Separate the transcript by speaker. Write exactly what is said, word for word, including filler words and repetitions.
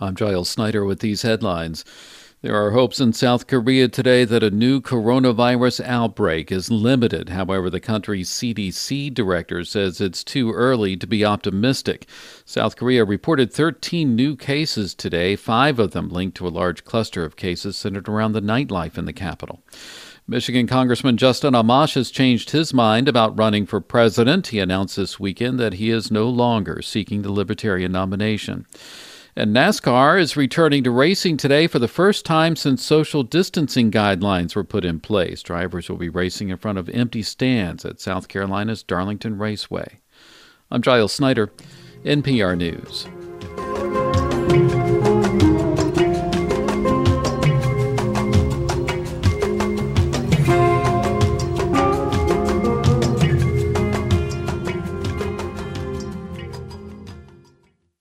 Speaker 1: I'm Giles Snyder with these headlines. There are hopes in South Korea today that a new coronavirus outbreak is limited. However, the country's C D C director says it's too early to be optimistic. South Korea reported thirteen new cases today, five of them linked to a large cluster of cases centered around the nightlife in the capital. Michigan Congressman Justin Amash has changed his mind about running for president. He announced this weekend that he is no longer seeking the Libertarian nomination. And NASCAR is returning to racing today for the first time since social distancing guidelines were put in place. Drivers will be racing in front of empty stands at South Carolina's Darlington Raceway. I'm Giles Snyder, N P R News.